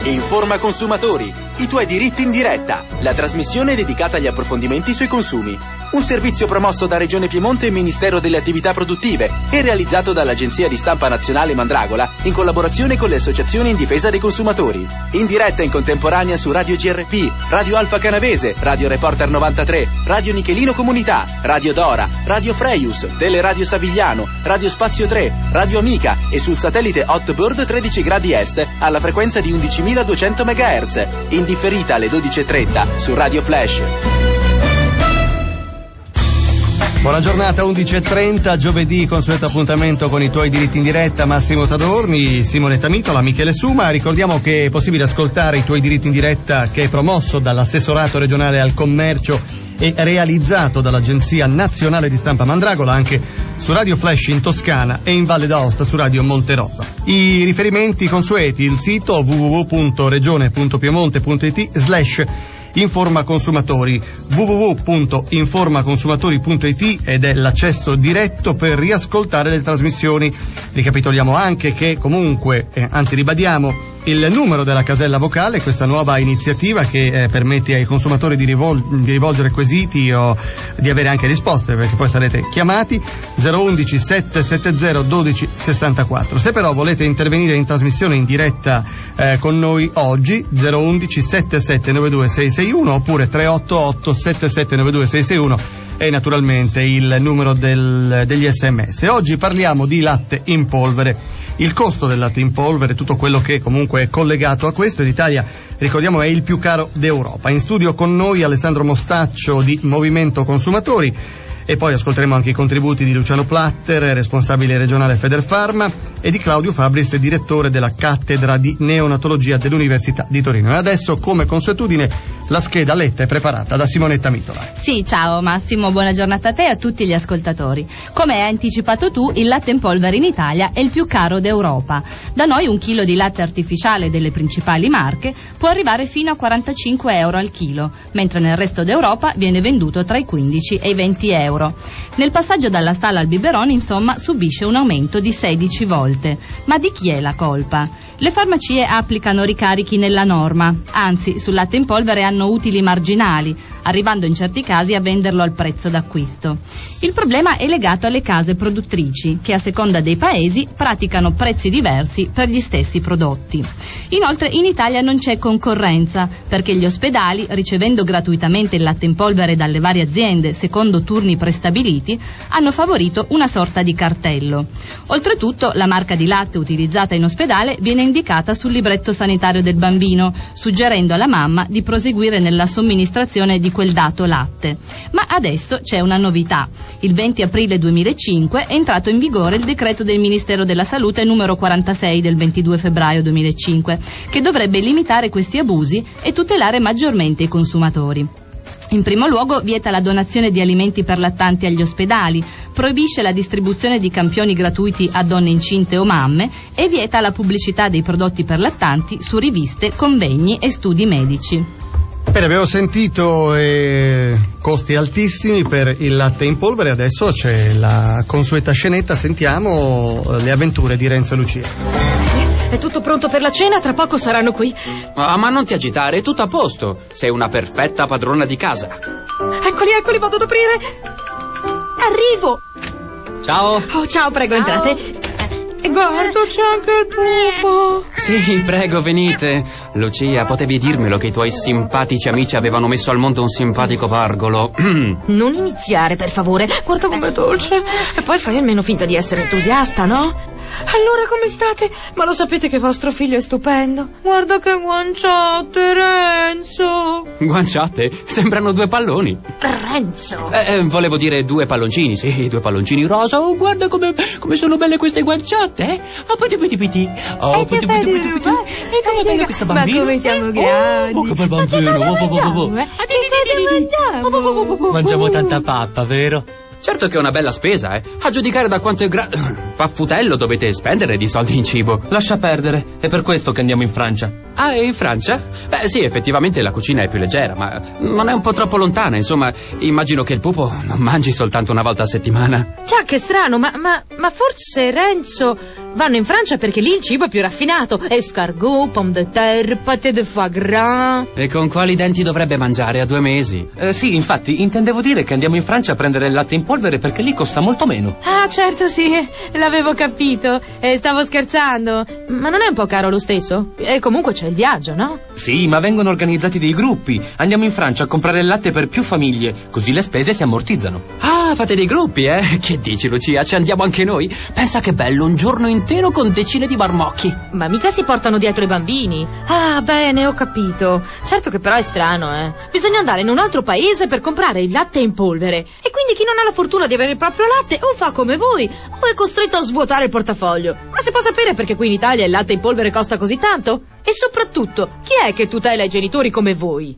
Informa Consumatori, i tuoi diritti in diretta, la trasmissione dedicata agli approfondimenti sui consumi. Un servizio promosso da Regione Piemonte e Ministero delle Attività Produttive e realizzato dall'Agenzia di Stampa Nazionale Mandragola in collaborazione con le associazioni in difesa dei consumatori. In diretta in contemporanea su Radio GRP, Radio Alfa Canavese, Radio Reporter 93, Radio Nichelino Comunità, Radio Dora, Radio Freius, Teleradio Savigliano, Radio Spazio 3, Radio Amica e sul satellite Hotbird 13 gradi est alla frequenza di 11.200 MHz. In differita alle 12.30 su Radio Flash. Buona giornata, 11.30, giovedì, consueto appuntamento con i tuoi diritti in diretta, Massimo Tadorni, Simonetta Mitola, Michele Suma. Ricordiamo che è possibile ascoltare i tuoi diritti in diretta, che è promosso dall'assessorato regionale al commercio e realizzato dall'Agenzia Nazionale di Stampa Mandragola, anche su Radio Flash in Toscana e in Valle d'Aosta su Radio Monterosa. I riferimenti consueti: il sito www.regione.piemonte.it/Informa Consumatori, www.informaconsumatori.it, ed è l'accesso diretto per riascoltare le trasmissioni. Ricapitoliamo anche che comunque, ribadiamo il numero della casella vocale, questa nuova iniziativa che permette ai consumatori di rivolgere quesiti o di avere anche risposte, perché poi sarete chiamati, 011 770 1264. Se però volete intervenire in trasmissione in diretta con noi oggi, 011 7792 661 oppure 388 7792 661 e naturalmente il numero degli SMS. Oggi parliamo di latte in polvere. Il costo del latte in polvere, tutto quello che comunque è collegato a questo, l'Italia, ricordiamo, è il più caro d'Europa. In studio con noi Alessandro Mostaccio di Movimento Consumatori, e poi ascolteremo anche i contributi di Luciano Platter, responsabile regionale Federfarma, e di Claudio Fabris, direttore della cattedra di neonatologia dell'Università di Torino. E adesso, come consuetudine, la scheda letta e preparata da Simonetta Mitola. Sì, ciao Massimo, buona giornata a te e a tutti gli ascoltatori. Come hai anticipato tu, il latte in polvere in Italia è il più caro d'Europa. Da noi un chilo di latte artificiale delle principali marche può arrivare fino a 45 euro al chilo, mentre nel resto d'Europa viene venduto tra i 15 e i 20 euro. Nel passaggio dalla stalla al biberone, insomma, subisce un aumento di 16 volte. Ma di chi è la colpa? Le farmacie applicano ricarichi nella norma, anzi sul latte in polvere hanno utili marginali, arrivando in certi casi a venderlo al prezzo d'acquisto. Il problema è legato alle case produttrici, che a seconda dei paesi praticano prezzi diversi per gli stessi prodotti. Inoltre in Italia non c'è concorrenza, perché gli ospedali, ricevendo gratuitamente il latte in polvere dalle varie aziende secondo turni prestabiliti, hanno favorito una sorta di cartello. Oltretutto la marca di latte utilizzata in ospedale viene indicata sul libretto sanitario del bambino, suggerendo alla mamma di proseguire nella somministrazione di quel dato latte. Ma adesso c'è una novità. Il 20 aprile 2005 è entrato in vigore il decreto del Ministero della Salute numero 46 del 22 febbraio 2005, che dovrebbe limitare questi abusi e tutelare maggiormente i consumatori. In primo luogo vieta la donazione di alimenti per lattanti agli ospedali, proibisce la distribuzione di campioni gratuiti a donne incinte o mamme e vieta la pubblicità dei prodotti per lattanti su riviste, convegni e studi medici. Bene, abbiamo sentito costi altissimi per il latte in polvere, adesso c'è la consueta scenetta, sentiamo le avventure di Renzo e Lucia. È tutto pronto per la cena, tra poco saranno qui. Ma non ti agitare, è tutto a posto. Sei una perfetta padrona di casa. Eccoli, vado ad aprire. Arrivo. Ciao. Oh, ciao, prego, entrate. Guarda, c'è anche il pupo. Sì, prego, venite. Lucia, potevi dirmelo che i tuoi simpatici amici avevano messo al mondo un simpatico pargolo. Non iniziare, per favore. Guarda com'è dolce. E poi fai almeno finta di essere entusiasta, no? Allora, come state? Ma lo sapete che vostro figlio è stupendo? Guarda che guanciate, Renzo. Guanciate? Sembrano due palloni. Renzo. Volevo dire due palloncini, sì, due palloncini rosa. Oh, guarda come sono belle queste guanciate, eh? Oh, piti. Oh, piti. E come bello questo bambino. Ma come siamo grandi. Oh, che bel bambino. Che cosa mangiamo? Mangiamo tanta pappa, vero? Certo che è una bella spesa, a giudicare da quanto è paffutello dovete spendere di soldi in cibo. Lascia perdere, è per questo che andiamo in Francia. Ah, in Francia? Beh, sì, effettivamente la cucina è più leggera, ma non è un po' troppo lontana, insomma, immagino che il pupo non mangi soltanto una volta a settimana. Già, che strano, ma forse, Renzo, vanno in Francia perché lì il cibo è più raffinato. Escargot, pomme de terre, pâté de foie gras. E con quali denti dovrebbe mangiare a 2 mesi? Sì, infatti, intendevo dire che andiamo in Francia a prendere il latte in polvere perché lì costa molto meno. Ah, certo, sì, l'avevo capito. Stavo scherzando. Ma non è un po' caro lo stesso? E comunque c'è il viaggio, no? Sì, ma vengono organizzati dei gruppi. Andiamo in Francia a comprare il latte per più famiglie, così le spese si ammortizzano. Ah, fate dei gruppi, eh? Che dici, Lucia? Ci andiamo anche noi? Pensa che bello, un giorno intero con decine di marmocchi. Ma mica si portano dietro i bambini. Ah, bene, ho capito. Certo che però è strano, Bisogna andare in un altro paese per comprare il latte in polvere. E quindi chi non ha la fortuna di avere il proprio latte o fa come voi o è costretto a svuotare il portafoglio. Ma si può sapere perché qui in Italia il latte in polvere costa così tanto? E soprattutto, chi è che tutela i genitori come voi?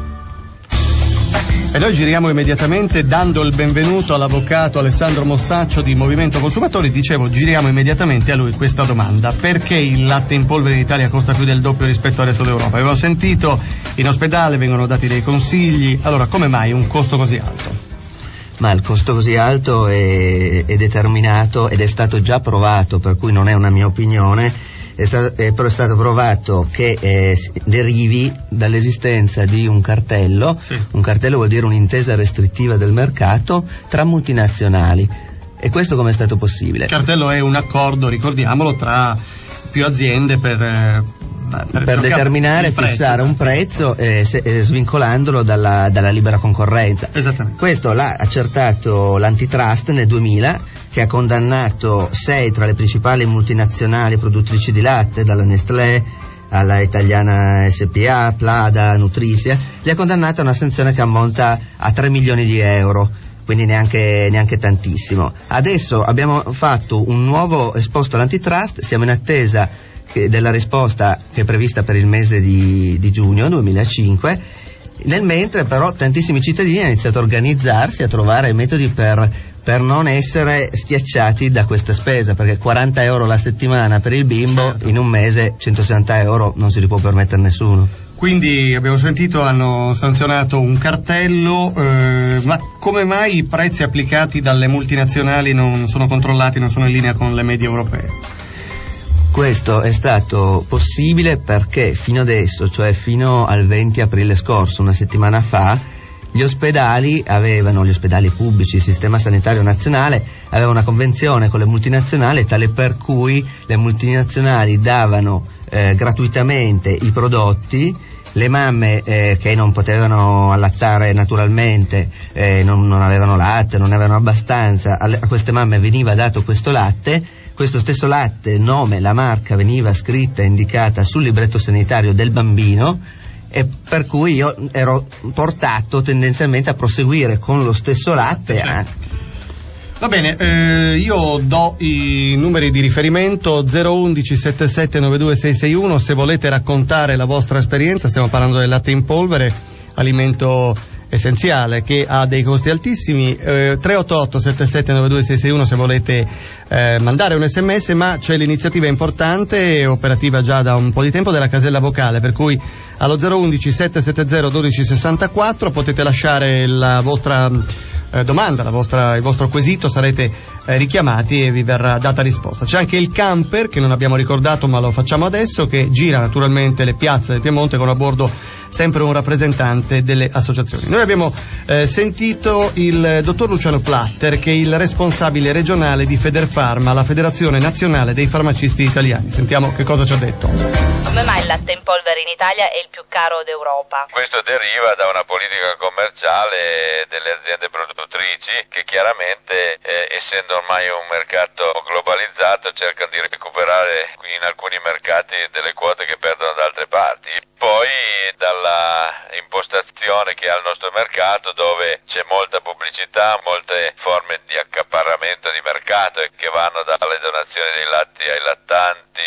E noi giriamo immediatamente dando il benvenuto all'avvocato Alessandro Mostaccio di Movimento Consumatori. Dicevo, giriamo immediatamente a lui questa domanda: perché il latte in polvere in Italia costa più del doppio rispetto al resto d'Europa? Abbiamo sentito, in ospedale vengono dati dei consigli, allora come mai un costo così alto? Ma il costo così alto è determinato ed è stato già provato, per cui non è una mia opinione. Però è stato provato che derivi dall'esistenza di un cartello. Sì. Un cartello vuol dire un'intesa restrittiva del mercato tra multinazionali. E questo come è stato possibile? Il cartello è un accordo, ricordiamolo, tra più aziende per determinare e fissare un prezzo svincolandolo dalla libera concorrenza. Esattamente. Questo l'ha accertato l'antitrust nel 2000, che ha condannato 6 tra le principali multinazionali produttrici di latte, dalla Nestlé alla Italiana SPA, Plada, Nutricia, li ha condannati a una sanzione che ammonta a 3 milioni di euro, quindi neanche tantissimo. Adesso abbiamo fatto un nuovo esposto all'antitrust, siamo in attesa della risposta che è prevista per il mese di giugno 2005. Nel mentre però tantissimi cittadini hanno iniziato a organizzarsi, a trovare metodi per non essere schiacciati da questa spesa, perché 40 euro la settimana per il bimbo, certo, in un mese 160 euro non si li può permettere nessuno. Quindi abbiamo sentito, hanno sanzionato un cartello, ma come mai i prezzi applicati dalle multinazionali non sono controllati, non sono in linea con le medie europee? Questo è stato possibile perché fino adesso, cioè fino al 20 aprile scorso, una settimana fa, gli ospedali pubblici, il sistema sanitario nazionale, aveva una convenzione con le multinazionali tale per cui le multinazionali davano gratuitamente i prodotti. Le mamme che non potevano allattare naturalmente, non avevano latte, non ne avevano abbastanza, a queste mamme veniva dato questo latte. Questo stesso latte, il nome, la marca veniva scritta e indicata sul libretto sanitario del bambino, e per cui io ero portato tendenzialmente a proseguire con lo stesso latte. Va bene, io do i numeri di riferimento: 011 77 92 661 se volete raccontare la vostra esperienza. Stiamo parlando del latte in polvere, alimento essenziale che ha dei costi altissimi. 388 77 92 661 se volete mandare un sms, ma c'è l'iniziativa importante, operativa già da un po' di tempo, della casella vocale, per cui allo 011 770 1264 potete lasciare la vostra domanda, il vostro quesito, sarete richiamati e vi verrà data risposta. C'è anche il camper, che non abbiamo ricordato ma lo facciamo adesso, che gira naturalmente le piazze del Piemonte con a bordo sempre un rappresentante delle associazioni. Noi abbiamo sentito il dottor Luciano Platter, che è il responsabile regionale di Federfarma, la Federazione Nazionale dei Farmacisti Italiani. Sentiamo che cosa ci ha detto. Come mai il latte in polvere in Italia è il più caro d'Europa? Questo deriva da una politica commerciale delle aziende produttrici che chiaramente, essendo ormai un mercato globalizzato, cercano di recuperare in alcuni mercati delle quote che perdono da altre parti. Poi dalla impostazione che ha il nostro mercato, dove c'è molta pubblicità, molte forme di accaparramento di mercato che vanno dalle donazioni dei latti ai lattanti, alle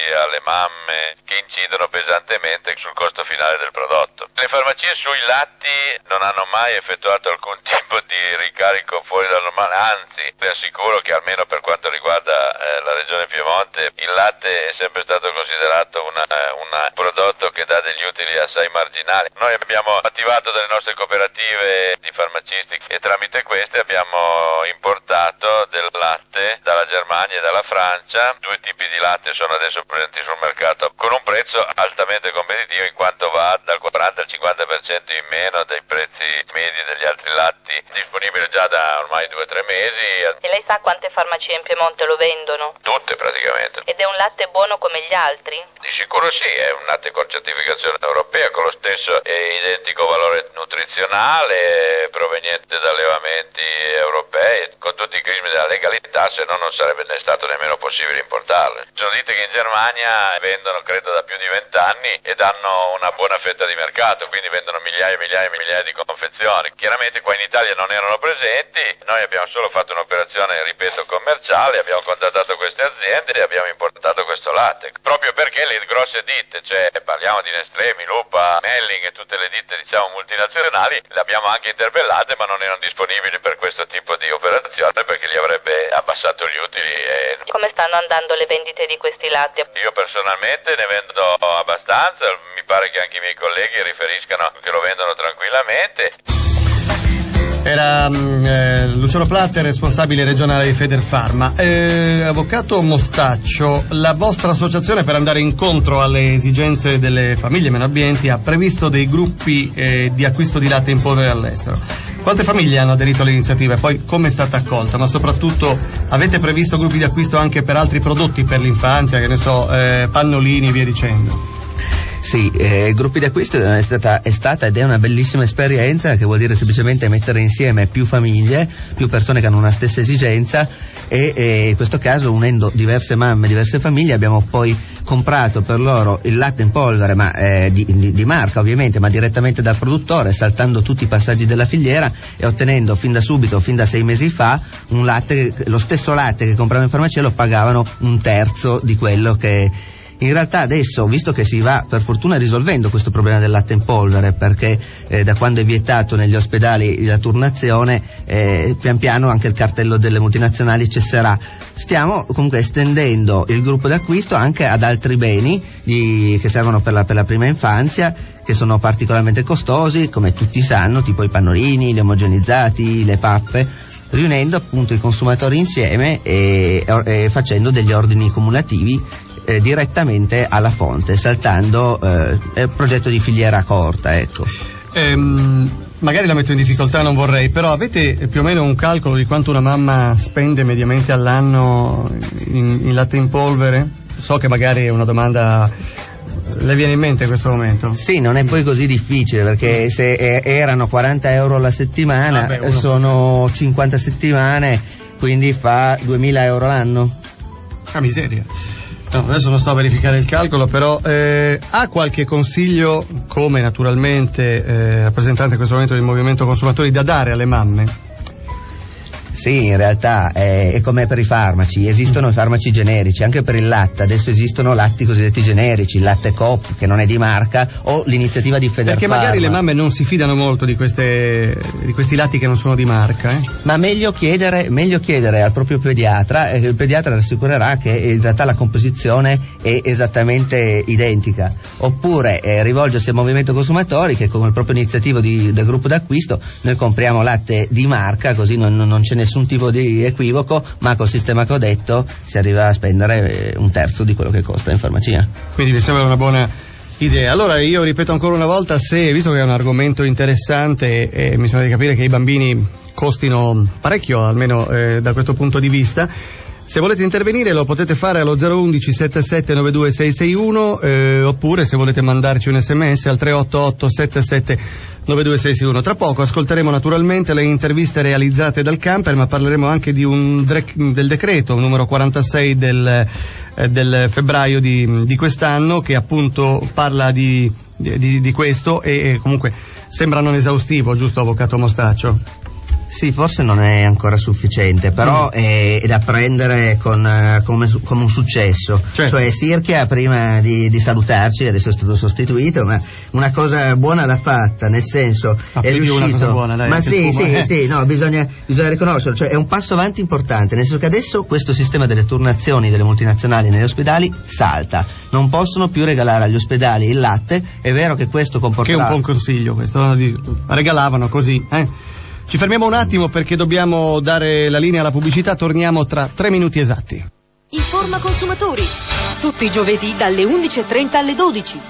mamme che incidono pesantemente sul costo finale del prodotto. Le farmacie sui latti non hanno mai effettuato alcun tipo di ricarico fuori dal normale, anzi vi assicuro che almeno per quanto riguarda la regione Piemonte il latte è sempre stato considerato un prodotto che dà degli utili assai marginali. Noi abbiamo attivato delle nostre cooperative di farmacisti e tramite queste abbiamo importato del latte dalla Germania e dalla Francia. 2 tipi di latte sono adesso presenti sul mercato con un prezzo altamente competitivo, in quanto va dal 40 al 50% in meno dei prezzi medi degli altri latti, disponibile già da ormai 2 o 3 mesi. E lei sa quante farmacie in Piemonte lo vendono? Tutte praticamente. Ed è un latte buono come gli altri? Di sicuro sì, è un latte con certificazione europea con lo stesso e identico valore nutrizionale, proveniente da allevamenti europei, con tutti i crismi della legalità, se no non sarebbe stato nemmeno possibile importarlo. Ci sono ditte che in Germania vendono credo da più di 20 anni e danno una buona fetta di mercato, quindi vendono migliaia e migliaia e migliaia di confezioni. Chiaramente qua in Italia non erano presenti, noi abbiamo solo fatto un'operazione, ripeto, commerciale, abbiamo contattato queste aziende e abbiamo importato questo latte, proprio perché le grosse ditte, cioè parliamo di Nestlé, Milupa, Melling e tutte le ditte diciamo multinazionali, le abbiamo anche interpellate ma non erano disponibili per questo tipo di operazione perché gli avrebbe abbassato gli utili. Come stanno andando le vendite di questi latti? Io personalmente ne vendo abbastanza, mi pare che anche i miei colleghi riferiscano che lo vendono tranquillamente. Era Luciano Platter, responsabile regionale di Federfarma. Avvocato Mostaccio, la vostra associazione, per andare incontro alle esigenze delle famiglie meno abbienti, ha previsto dei gruppi di acquisto di latte in polvere all'estero. Quante famiglie hanno aderito all'iniziativa e poi come è stata accolta? Ma soprattutto avete previsto gruppi di acquisto anche per altri prodotti per l'infanzia, che ne so, pannolini, via dicendo? Sì, gruppi di acquisto è stata ed è una bellissima esperienza, che vuol dire semplicemente mettere insieme più famiglie, più persone che hanno una stessa esigenza e in questo caso, unendo diverse mamme, diverse famiglie, abbiamo poi comprato per loro il latte in polvere, ma di marca ovviamente, ma direttamente dal produttore, saltando tutti i passaggi della filiera e ottenendo fin da subito, fin da 6 mesi fa, un latte, lo stesso latte che compravano in farmacia lo pagavano 1/3 di quello che... In realtà adesso, visto che si va per fortuna risolvendo questo problema del latte in polvere, perché da quando è vietato negli ospedali la turnazione, pian piano anche il cartello delle multinazionali cesserà. Stiamo comunque estendendo il gruppo d'acquisto anche ad altri beni che servono per la prima infanzia, che sono particolarmente costosi, come tutti sanno, tipo i pannolini, gli omogenizzati, le pappe, riunendo appunto i consumatori insieme e facendo degli ordini cumulativi direttamente alla fonte, saltando il progetto di filiera corta, ecco. Magari la metto in difficoltà, non vorrei, però avete più o meno un calcolo di quanto una mamma spende mediamente all'anno in latte in polvere? So che magari è una domanda, le viene in mente in questo momento? Sì, non è poi così difficile, perché se erano 40 euro la settimana, sono 50 settimane, quindi fa 2.000 euro l'anno. Ah, miseria. No, adesso non sto a verificare il calcolo, però ha qualche consiglio, come naturalmente rappresentante in questo momento del Movimento Consumatori, da dare alle mamme? Sì, in realtà è come per i farmaci, esistono i farmaci generici, anche per il latte, adesso esistono latti cosiddetti generici, il latte Coop che non è di marca, o l'iniziativa di Federfarma. Perché magari le mamme non si fidano molto di questi latti che non sono di marca, Ma meglio chiedere al proprio pediatra, e il pediatra rassicurerà che in realtà la composizione è esattamente identica, oppure rivolgersi al Movimento Consumatori, che con il proprio iniziativo del gruppo d'acquisto noi compriamo latte di marca, così non c'è nessun tipo di equivoco, ma col sistema che ho detto si arriva a spendere 1/3 di quello che costa in farmacia. Quindi vi sembra una buona idea. Allora io ripeto ancora una volta, visto che è un argomento interessante e mi sembra di capire che i bambini costino parecchio, almeno da questo punto di vista, se volete intervenire lo potete fare allo 011 77 92 661 oppure se volete mandarci un sms al 388 77 9261. Tra poco ascolteremo naturalmente le interviste realizzate dal Camper, ma parleremo anche del decreto numero 46 del febbraio di quest'anno, che appunto parla di questo e comunque sembra non esaustivo, giusto avvocato Mostaccio? Sì, forse non è ancora sufficiente, però è da prendere come un successo. Cioè Sirchia, prima di salutarci, adesso è stato sostituito, ma una cosa buona l'ha fatta, nel senso è riuscito. Una cosa buona, dai, ma sì, no, bisogna riconoscerlo, cioè è un passo avanti importante, nel senso che adesso questo sistema delle turnazioni delle multinazionali negli ospedali salta. Non possono più regalare agli ospedali il latte, è vero che questo comporterà... Che è un buon consiglio questo, regalavano così, Ci fermiamo un attimo perché dobbiamo dare la linea alla pubblicità, torniamo tra 3 minuti esatti. Informa Consumatori, tutti i giovedì dalle 11:30 alle 12.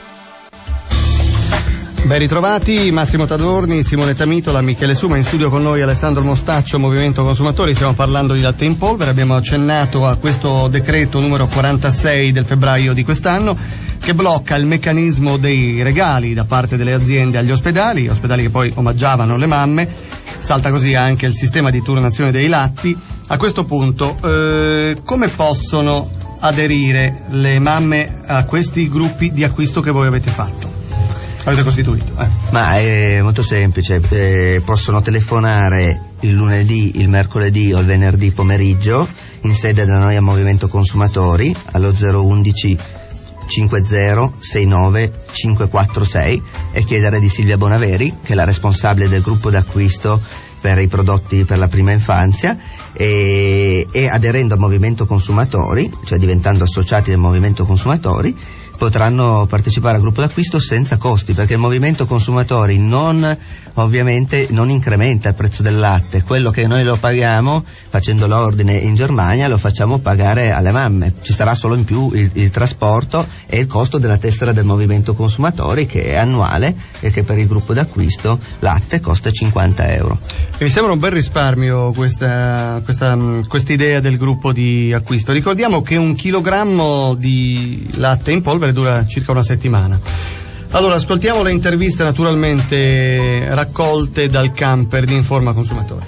Ben ritrovati, Massimo Tadorni, Simonetta Mitola, Michele Suma, in studio con noi Alessandro Mostaccio, Movimento Consumatori. Stiamo parlando di latte in polvere, abbiamo accennato a questo decreto numero 46 del febbraio di quest'anno che blocca il meccanismo dei regali da parte delle aziende agli ospedali che poi omaggiavano le mamme. Salta così anche il sistema di turnazione dei latti. A questo punto come possono aderire le mamme a questi gruppi di acquisto che voi avete fatto? Avete costituito? Ma è molto semplice, possono telefonare il lunedì, il mercoledì o il venerdì pomeriggio in sede da noi a Movimento Consumatori allo 011 50 69 546 e chiedere di Silvia Bonaveri, che è la responsabile del gruppo d'acquisto per i prodotti per la prima infanzia, e aderendo al Movimento Consumatori, cioè diventando associati del Movimento Consumatori, potranno partecipare al gruppo d'acquisto senza costi, perché il Movimento Consumatori ovviamente non incrementa il prezzo del latte. Quello che noi lo paghiamo facendo l'ordine in Germania lo facciamo pagare alle mamme. Ci sarà solo in più il trasporto e il costo della tessera del Movimento Consumatori, che è annuale e che per il gruppo d'acquisto latte costa 50 euro. E mi sembra un bel risparmio questa idea del gruppo di acquisto. Ricordiamo che 1 chilogrammo di latte in polvere dura circa una settimana. Allora, ascoltiamo le interviste naturalmente raccolte dal camper di Informa Consumatori.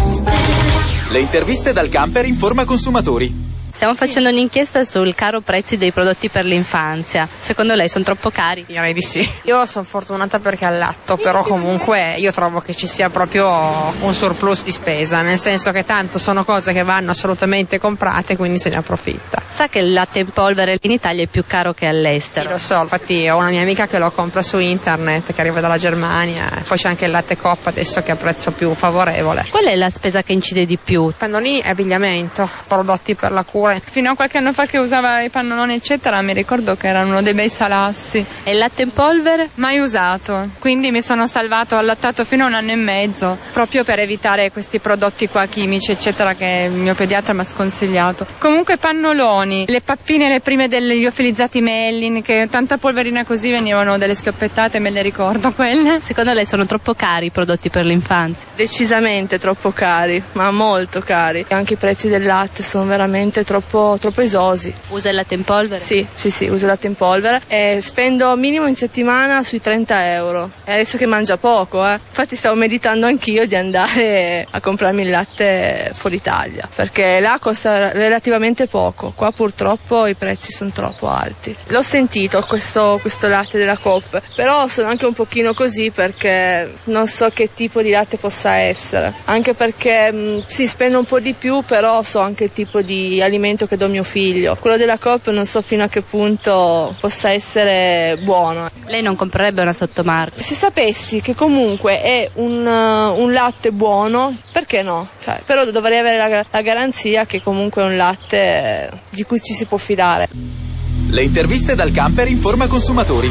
Le interviste dal camper Informa Consumatori. Stiamo facendo un'inchiesta sul caro prezzi dei prodotti per l'infanzia. Secondo lei sono troppo cari? Direi di sì. Io sono fortunata perché allatto, però comunque io trovo che ci sia proprio un surplus di spesa, nel senso che tanto sono cose che vanno assolutamente comprate, quindi se ne approfitta. Sa che il latte in polvere in Italia è più caro che all'estero? Sì, lo so, infatti ho una mia amica che lo compra su internet, che arriva dalla Germania, poi c'è anche il latte Coop adesso che è a prezzo più favorevole. Qual è la spesa che incide di più? Pannoloni e abbigliamento, prodotti per la cura. Fino a qualche anno fa che usava i pannoloni eccetera mi ricordo che erano dei bei salassi. E il latte in polvere? Mai usato, quindi mi sono salvato, ho allattato fino a 1 anno e mezzo proprio per evitare questi prodotti qua chimici eccetera che il mio pediatra mi ha sconsigliato. Comunque pannoloni, le pappine le prime degli liofilizzati Mellin, che tanta polverina così venivano delle schioppettate, me le ricordo quelle. Secondo lei sono troppo cari i prodotti per l'infanzia? Decisamente troppo cari, ma molto cari. Anche i prezzi del latte sono veramente troppo esosi. Usa il latte in polvere? Sì, uso il latte in polvere e spendo minimo in settimana sui 30 euro. E adesso che mangia poco, Infatti stavo meditando anch'io di andare a comprarmi il latte fuori Italia, perché là costa relativamente poco. Qua purtroppo i prezzi sono troppo alti. L'ho sentito questo latte della Coop, però sono anche un pochino così perché non so che tipo di latte possa essere. Anche perché sì, spendo un po' di più, però so anche il tipo di alimento che do a mio figlio. Quello della Coop non so fino a che punto possa essere buono. Lei non comprerebbe una sottomarca? Se sapessi che comunque è un latte buono, perché no? Però dovrei avere la garanzia che comunque è un latte di cui ci si può fidare. Le interviste dal camper Informa Consumatori.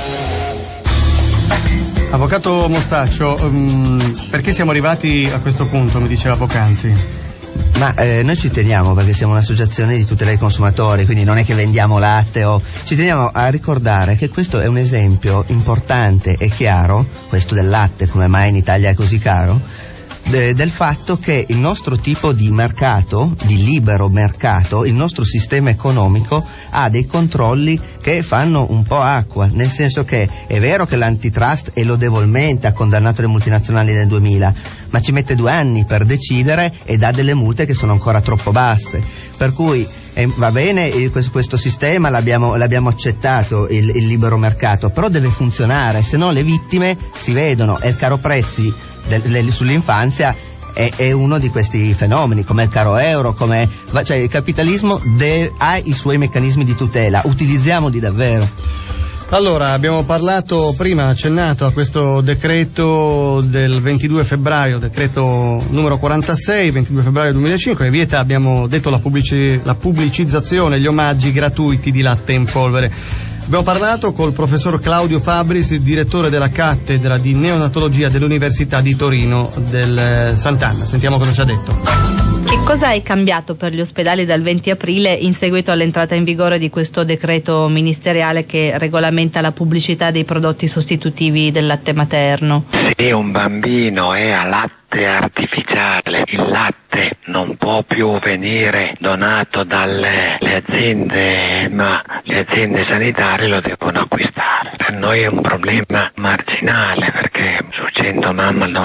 Avvocato Mostaccio, perché siamo arrivati a questo punto, mi diceva poc'anzi? Ma noi ci teniamo, perché siamo un'associazione di tutela dei consumatori, quindi non è che vendiamo latte ci teniamo a ricordare che questo è un esempio importante e chiaro, questo del latte, come mai in Italia è così caro, del fatto che il nostro tipo di mercato, di libero mercato, il nostro sistema economico ha dei controlli che fanno un po' acqua, nel senso che è vero che l'antitrust e lodevolmente ha condannato le multinazionali nel 2000, ma ci mette 2 anni per decidere e dà delle multe che sono ancora troppo basse, per cui va bene questo sistema, l'abbiamo accettato, il libero mercato, però deve funzionare, se no le vittime si vedono e il caro prezzi sull'infanzia è uno di questi fenomeni, come il caro euro, cioè il capitalismo ha i suoi meccanismi di tutela, utilizziamoli davvero. Allora, abbiamo parlato prima, accennato a questo decreto del 22 febbraio, decreto numero 46, 22 febbraio 2005, che vieta, abbiamo detto, la pubblicizzazione, gli omaggi gratuiti di latte in polvere. Abbiamo parlato col professor Claudio Fabris, il direttore della cattedra di neonatologia dell'Università di Torino del Sant'Anna. Sentiamo cosa ci ha detto. Che cosa è cambiato per gli ospedali dal 20 aprile in seguito all'entrata in vigore di questo decreto ministeriale che regolamenta la pubblicità dei prodotti sostitutivi del latte materno? Se un bambino è a latte artificiale, il latte non può più venire donato dalle aziende, ma le aziende sanitarie lo devono acquistare. Per noi è un problema marginale perché su 100 mamme il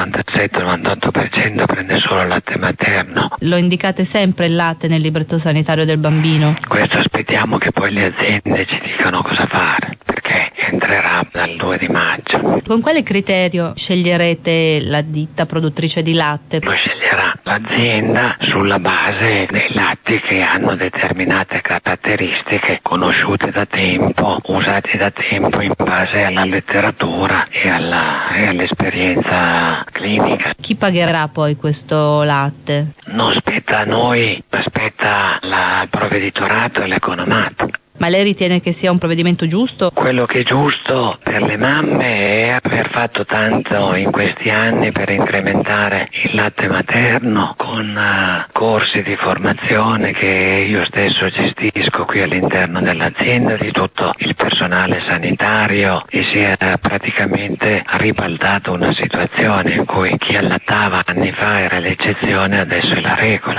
97-98% prende solo latte materno. Lo indicate sempre il latte nel libretto sanitario del bambino? Questo aspettiamo che poi le aziende ci dicano cosa fare, perché entrerà dal 2 di maggio. Con quale criterio sceglierete la ditta produttrice di latte? Lo sceglierà l'azienda sulla base dei latti che hanno determinate caratteristiche conosciute da tempo, usati da tempo in base alla letteratura e all'esperienza clinica. Chi pagherà poi questo latte? Non spetta a noi, aspetta il provveditorato e l'economato. Ma lei ritiene che sia un provvedimento giusto? Quello che è giusto per le mamme è aver fatto tanto in questi anni per incrementare il latte materno con corsi di formazione che io stesso gestisco qui all'interno dell'azienda di tutto il personale sanitario, e si è praticamente ribaltata una situazione in cui chi allattava anni fa era l'eccezione, adesso è la regola.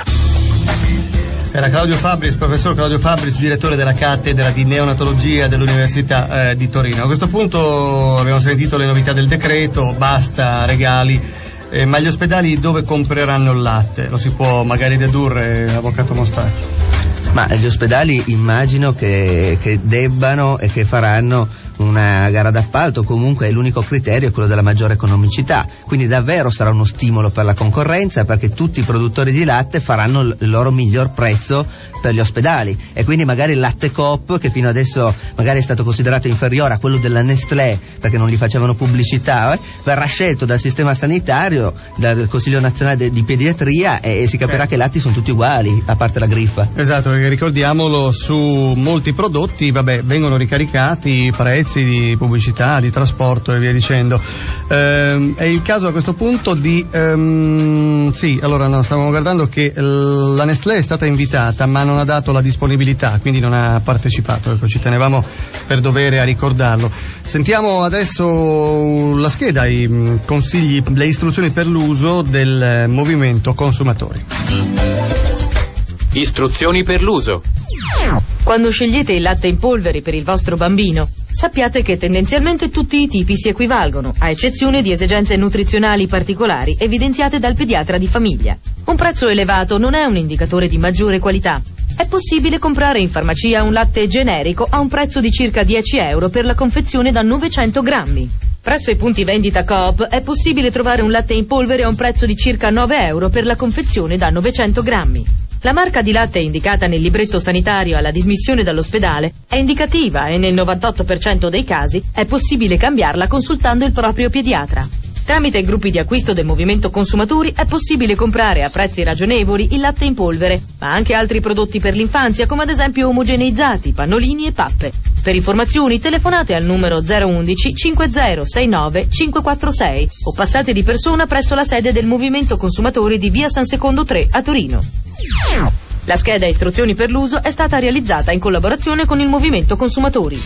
Era Claudio Fabris, professor Claudio Fabris, direttore della cattedra di neonatologia dell'Università di Torino. A questo punto abbiamo sentito le novità del decreto, basta regali, ma gli ospedali dove compreranno il latte? Lo si può magari dedurre, avvocato Mostaccio? Ma gli ospedali immagino che debbano e che faranno una gara d'appalto, comunque l'unico criterio è quello della maggiore economicità, quindi davvero sarà uno stimolo per la concorrenza, perché tutti i produttori di latte faranno il loro miglior prezzo per gli ospedali, e quindi magari il latte Coop, che fino adesso magari è stato considerato inferiore a quello della Nestlé perché non gli facevano pubblicità, verrà scelto dal sistema sanitario, dal Consiglio Nazionale di Pediatria, e si capirà che i latti sono tutti uguali, a parte la griffa. Esatto, perché ricordiamolo, su molti prodotti vengono ricaricati i prezzi di pubblicità, di trasporto e via dicendo. È il caso a questo punto di stavamo guardando che la Nestlé è stata invitata ma non ha dato la disponibilità, quindi non ha partecipato, ecco, ci tenevamo per dovere a ricordarlo. Sentiamo adesso la scheda, i consigli, le istruzioni per l'uso del movimento consumatori. Istruzioni per l'uso. Quando scegliete il latte in polvere per il vostro bambino, sappiate che tendenzialmente tutti i tipi si equivalgono, a eccezione di esigenze nutrizionali particolari evidenziate dal pediatra di famiglia. Un prezzo elevato non è un indicatore di maggiore qualità. È possibile comprare in farmacia un latte generico a un prezzo di circa 10 euro per la confezione da 900 grammi. Presso i punti vendita Coop è possibile trovare un latte in polvere a un prezzo di circa 9 euro per la confezione da 900 grammi. La marca di latte indicata nel libretto sanitario alla dismissione dall'ospedale è indicativa e nel 98% dei casi è possibile cambiarla consultando il proprio pediatra. Tramite i gruppi di acquisto del movimento consumatori è possibile comprare a prezzi ragionevoli il latte in polvere, ma anche altri prodotti per l'infanzia, come ad esempio omogeneizzati, pannolini e pappe. Per informazioni telefonate al numero 011 5069 546 o passate di persona presso la sede del movimento consumatori di via San Secondo 3 a Torino. La scheda istruzioni per l'uso è stata realizzata in collaborazione con il movimento consumatori.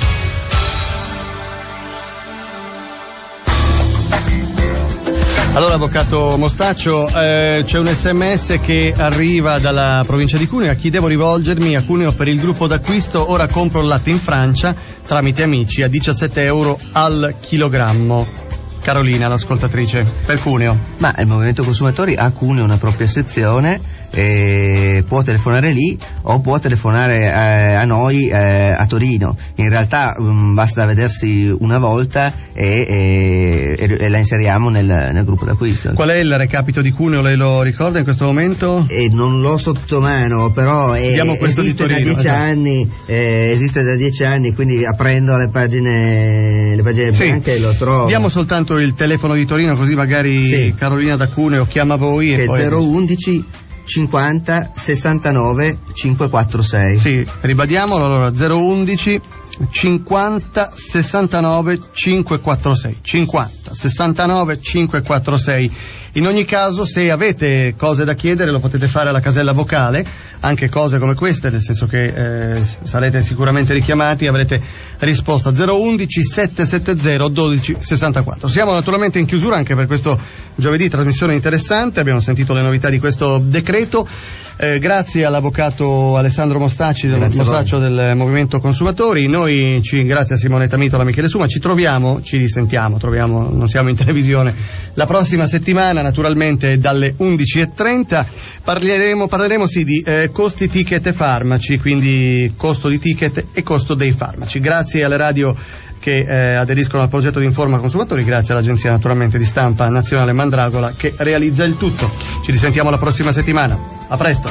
Allora, avvocato Mostaccio, c'è un SMS che arriva dalla provincia di Cuneo. A chi devo rivolgermi? A Cuneo per il gruppo d'acquisto. Ora compro il latte in Francia tramite amici a 17 euro al chilogrammo. Carolina, l'ascoltatrice, per Cuneo. Ma il movimento consumatori ha a Cuneo una propria sezione può telefonare lì o può telefonare a noi a Torino. In realtà basta vedersi una volta e la inseriamo nel gruppo d'acquisto. Qual è il recapito di Cuneo, lei lo ricorda in questo momento? Non l'ho sotto mano, però esiste da 10 anni, esiste da 10 anni, quindi aprendo le pagine bianche lo trovo. Diamo soltanto il telefono di Torino, così magari Carolina da Cuneo chiama voi. Che e poi... 011 50 69 546. Sì, ribadiamolo, allora 011 50 69 546 50 69 546. In ogni caso, se avete cose da chiedere, lo potete fare alla casella vocale, anche cose come queste, nel senso che sarete sicuramente richiamati e avrete risposta. 011 770 1264. Siamo naturalmente in chiusura anche per questo giovedì, trasmissione interessante, abbiamo sentito le novità di questo decreto. Grazie all'avvocato Alessandro Mostaccio del Movimento Consumatori. Noi grazie a Simonetta Mitola, Michele Suma, ci risentiamo, non siamo in televisione la prossima settimana, naturalmente dalle 11:30. Parleremo di costi, ticket e farmaci, quindi costo di ticket e costo dei farmaci. Grazie alle radio che aderiscono al progetto di Informa Consumatori, grazie all'agenzia naturalmente di stampa nazionale Mandragola che realizza il tutto. Ci risentiamo la prossima settimana. A presto.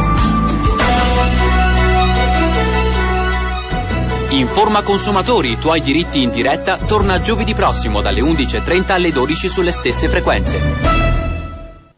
Informa Consumatori, i tuoi diritti in diretta, torna giovedì prossimo dalle 11:30 alle 12 sulle stesse frequenze.